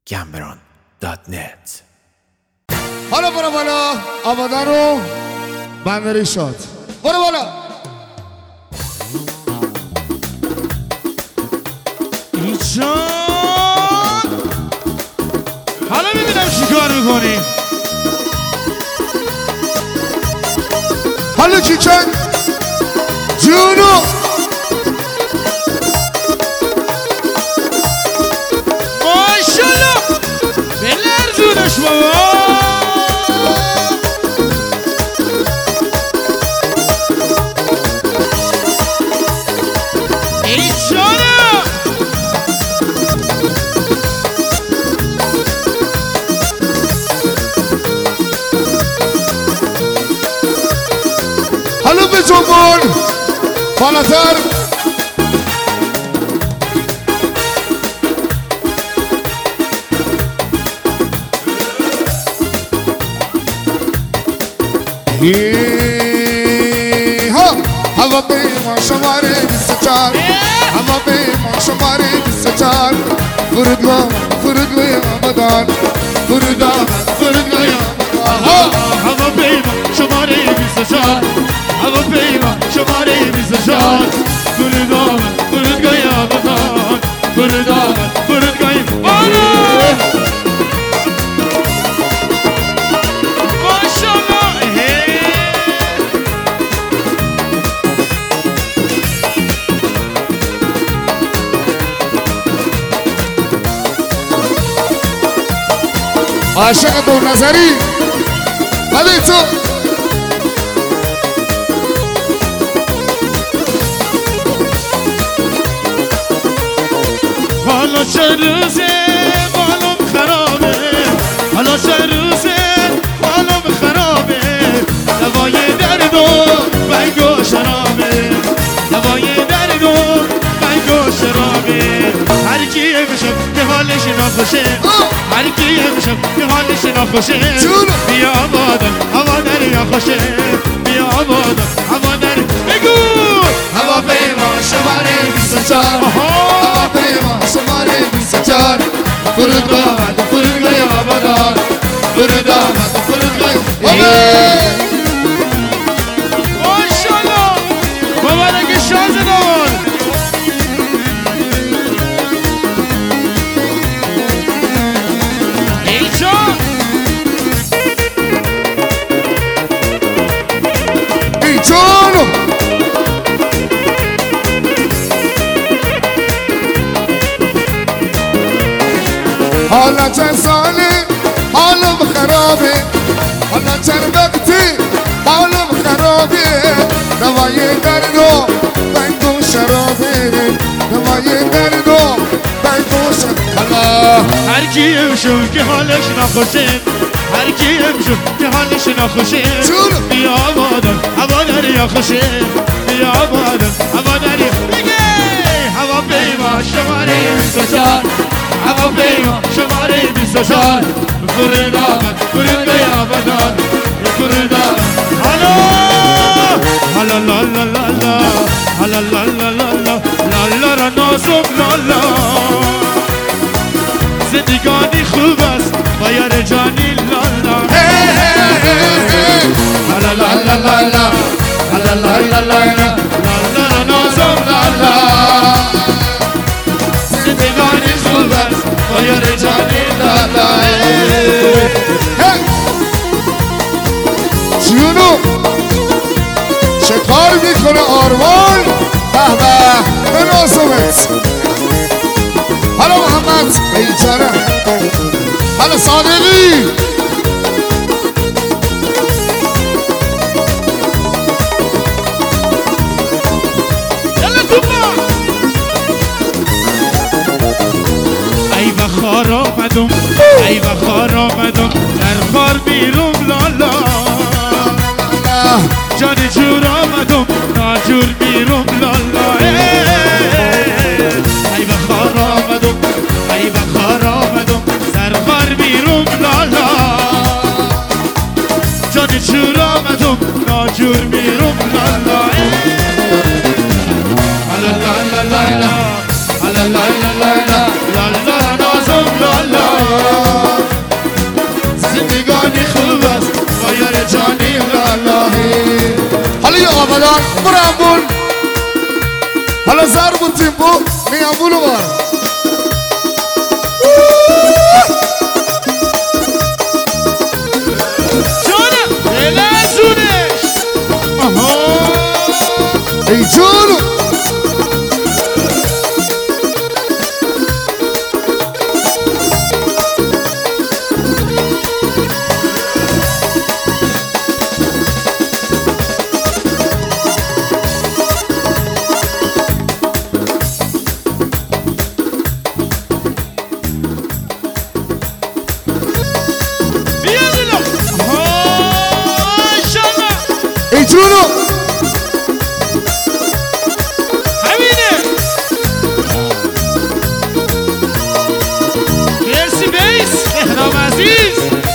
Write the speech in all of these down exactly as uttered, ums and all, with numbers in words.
گمبران دات نت. حالا برو بالا آبادان رو بندری شد. برو بالا ایجان. حالا میبینم چی کار میکنی. حالا چیچن جونو ماشالله بلرزونش بابا. حالا به جنبون بالاتر ها هوا پیمان شماره بیست و چار هوا پیمان شماره بیست و چار فرودگاه فرودگاه آبادان فرود آمد فرودگاه آبادان هوا پیمان شماره بیست و چار هوا پیمان شماره بیست و چار فرود آمد فرودگاه آبادان فرود آمد فرودگاه آبادان. عاشق دور نظری بده تو حالا چه روزه بالم خرابه حالا چه روزه بالم خرابه دوای درد و بنگ و شرابه دوای درد و بنگ و شرابه هر کی میشم که حالش ناخوشه هر کی میشم که حالش ناخوشه بیا آبادان هوا دریا خوشه بیا آبادان هوا دریا بگو هوا پیمان شماره بیست و چار هوا پیمان شماره بیست و چار فرود آمد فرودگاه آبادان فرود آمد فرودگاه آبادان. ماشالله مبارک شازدان. ایجان ایجانو حالا چند ساله حالم خرابه حالا چند وقتی حالم خرابه دوای درد و بنگ و شرابه دوای درد و بنگ و شرابه. هر کی امشو که حالش نخوشه هر کی امشو که حالش نخوشه بیا آبادان هوا دریا خوشه بیا آبادان هوا دریا بگه هوا پیما شماره بیست و چار هوا پیما شماره بیست و چار فرود آمد فرودگاه آبادان فرود آمد. حالا حالا لا لا لا لا حالا لا لا لا لا لا لا را نازم لا لا زندگانی خوب است با یار جانی لا لا لا لا لا لا لا لا لا لا لا لا لا نازم لا لا زندگانی خوب است با یار جانی لا لا. جونو چه کار میکنه آرمان به به به نازمت. حالا محمد بیچاره حالا صادقی یلا توپا ای بخار آمدم ای بخار آمدم در خار بیرون لالا جان جور آمدم ناجور بیرون لالا. ای بخار آمدم ای بخار آمدم در خار بیرون لالا جان جور آمدم ناجور بیرون لالا. لا لا لا لا لا لا لا لا لا لا لا آمدان برامبول حالا زار بود تیمپو میامبولو بار جانم بله جونش آها ای جونو جونو همینه مرسی بیس احرام عزیز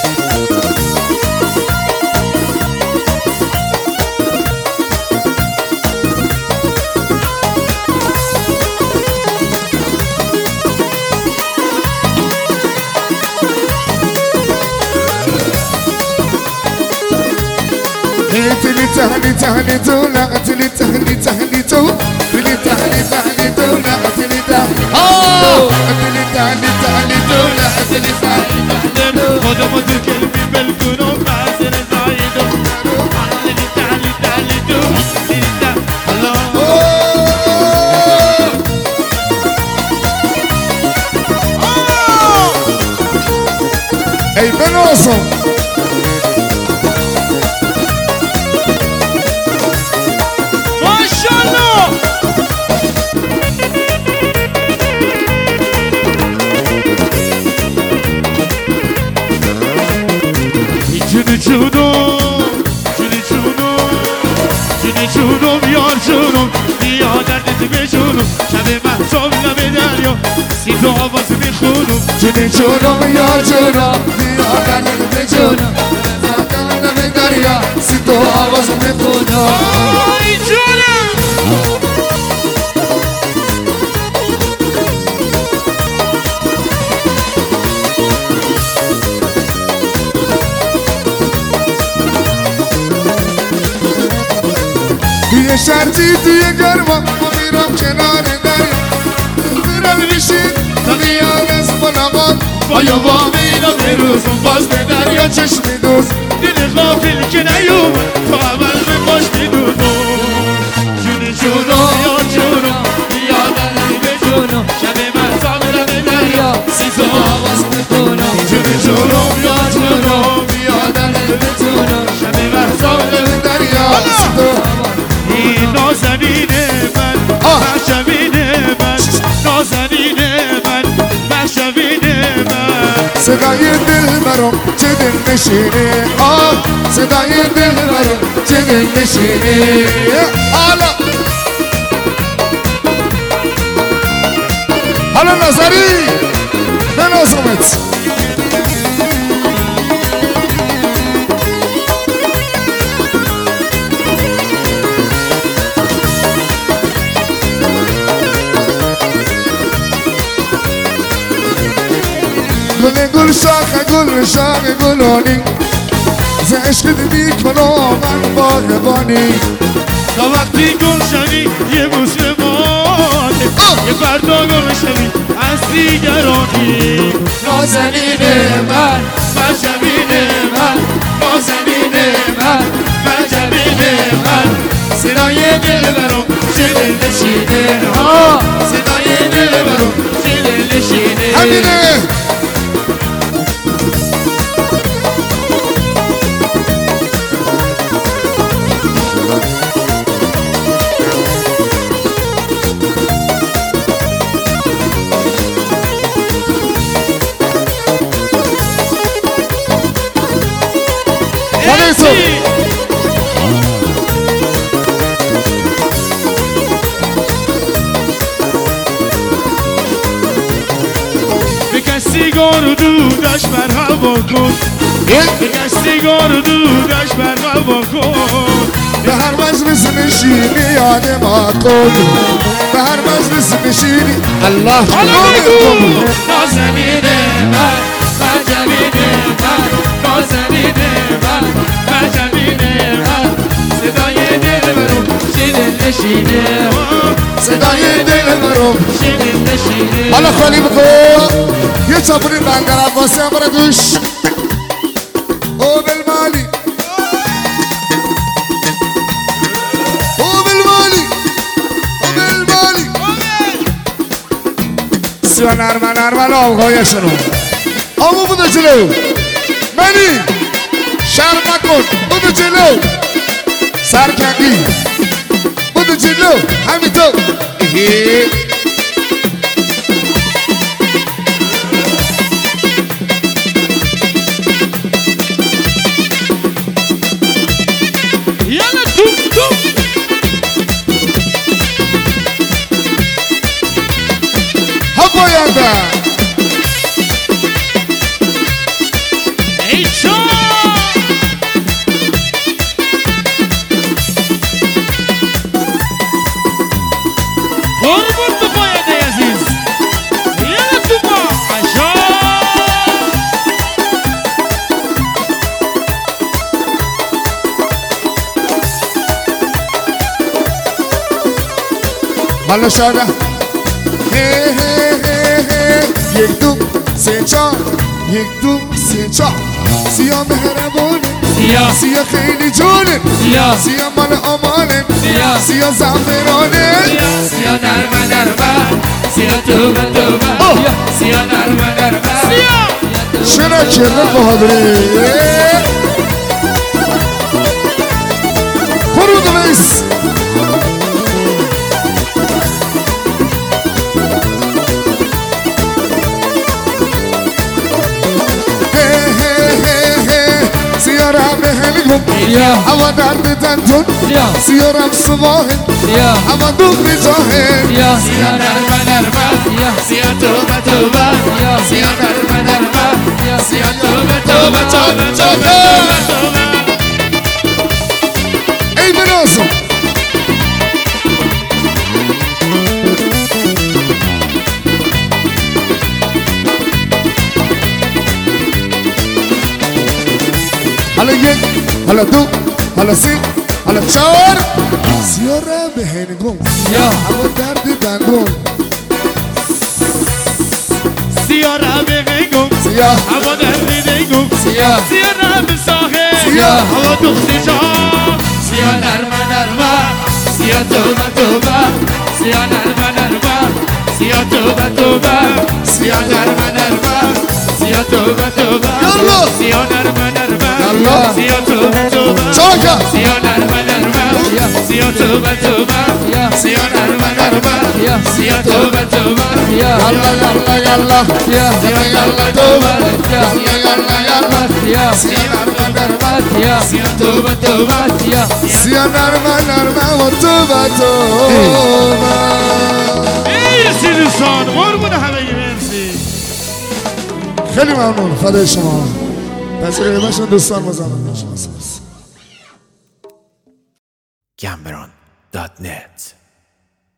تلي تهني تهني تونا تلي تهني تهني تو تلي تهني تهني تونا تلي تهني آه تلي تهني تهني تونا تلي تهني خودم تو کلمی بلکنم معذر زایدم تلی تلی تلی تو تلی تلی ای بنوسو جونم جونی جونم جونی جونم یار جونم بیا دردت بجونم شب محتاب لب دریا سی تو آواز میخونم جونی جونم یار جونم بیا دردت بجونم محتاب لب دریا سی تو آواز میخونم آی جونم توی شرطی توی گرما ما میرم کنار دریا میرم میشید تا میاد از ملاقات با یا با میرم بروزم باز به دریا چشمی دوز دل غافل که نیوم تا اول به باش میدونم جونی جونم یا جونم بیا دردی به جونم شب محتاب لب دریا سی تو آواز میخونم جونی جونم یا جونم بیا دردی به جونم شب محتاب لب دریا سی تو این نازنین من محشبین من نازنین من محشبین من صدای دل برام چه دل نشینه آه صدای دل برام چه دل نشینه حالا حالا نظری بنازمت گل گل شاخ گل شاخ گلانی ز عشق دیدی کنم من باغبانی تا وقتی گل شوی یه مسلمانی یه فردا گل شوی از دیگرانی نازنین من محشبین من نازنین من محشبین من صدای دل برام چه دل نشینه صدای دل برام چه دل نشینه همینه سیگار و دودش بر هوا کن بکش سیگار و دودش بر هوا کن به هر مجلس نشینی یاد ما کن به هر مجلس نشینی الله حالا بگو نازنین من محجبین من نازنین من محجبین من صدای دل برو نشینه صدای دل مرو شیرین نشینه حالا خالی بکن یه چاپونی بندر عباسی هم برای دوش او بالمالی او بالمالی او بالمالی سیا نرمه نرمه آقایشونو آمو بودو جلو منی شرم نکن بودو جلو سرکنگی بودو جلو همینطور یالا توم توم ها باینده ای چا قربون تو باید عزیز یالا تو با عشا حالا شده هی هی هی هی یک دو سه چار یک دو سه چار سیا مهربونه سیا سیا خیلی جونه سیا سیا مال آمانه سیا سیا زعفرانه سیا نرمه نرمه سیا توبه توبه آه. سیا نرمه نرمه سیا چرا کرده بهادری خورود بیس سيارة بهلكم سیا هوا درد دندون سیا سيارة بصباهن سیا هوا دوب بجاهن سیا سیا نرمه نرمه سیا سیا توبه توبه سیا سیا نرمه نرمه سیا سیا توبه توبه توبه توبه توبه اي بناسو هلا يك هلا دو هلا سي هلا چار سيارة بهلكم سیا هوا درد دندون سیا رب غیگم سيا هوا در دیدگم سيا سیا رب ساحل سیا. هوا دختی جا سیا نرمه نرمه سیا توبه توبه سیا نرمه نرمه سیا توبه توبه سیا نرمه نرمه سیا توبه توبه يلا. سیا نرمه نرمه يلا. سیا توبه توبه شاكا سیا نرمه نرمه سیا توبه توبه سیا نرمه نرمه سیا توبه توبه يلا يلا يلا سیا يلا توبة يلا يلا يلا سیا نرمه نرمه سیا توبه توبه سيا نرمة نرمة وتوبة توبة مرسی دوستان قربون همه مرسی خیلی ممنون فدای شما پذیرایی باشن دوستان مزمن شما Cameron dot net